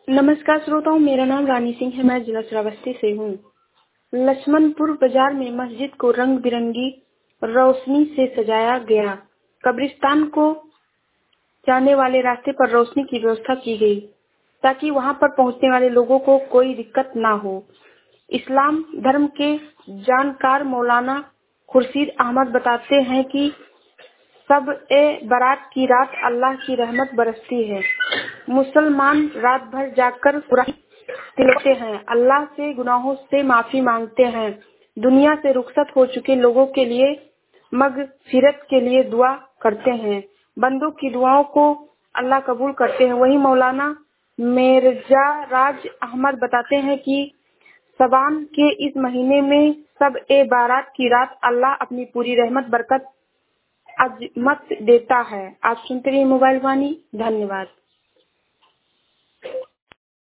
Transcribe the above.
नमस्कार श्रोताओं, मेरा नाम रानी सिंह है। मैं जिला श्रावस्ती से हूँ। लक्ष्मणपुर बाजार में मस्जिद को रंग बिरंगी रोशनी से सजाया गया। कब्रिस्तान को जाने वाले रास्ते पर रोशनी की व्यवस्था की गई ताकि वहां पर पहुंचने वाले लोगों को कोई दिक्कत ना हो। इस्लाम धर्म के जानकार मौलाना खुर्शीद अहमद बताते हैं कि सब बारात की रात अल्लाह की रहमत बरसती है। मुसलमान रात भर जाकर कुरान तिलावत हैं, अल्लाह से गुनाहों से माफी मांगते हैं, दुनिया से रुखसत हो चुके लोगों के लिए मगफिरत के लिए दुआ करते हैं। बंदों की दुआओं को अल्लाह कबूल करते हैं। वहीं मौलाना मिर्जा राज अहमद बताते हैं कि शबान के इस महीने में सब बारात की रात अल्लाह अपनी पूरी रहमत बरकत अजमत देता है। आप सुनते रहिए मोबाइल वाणी। धन्यवाद।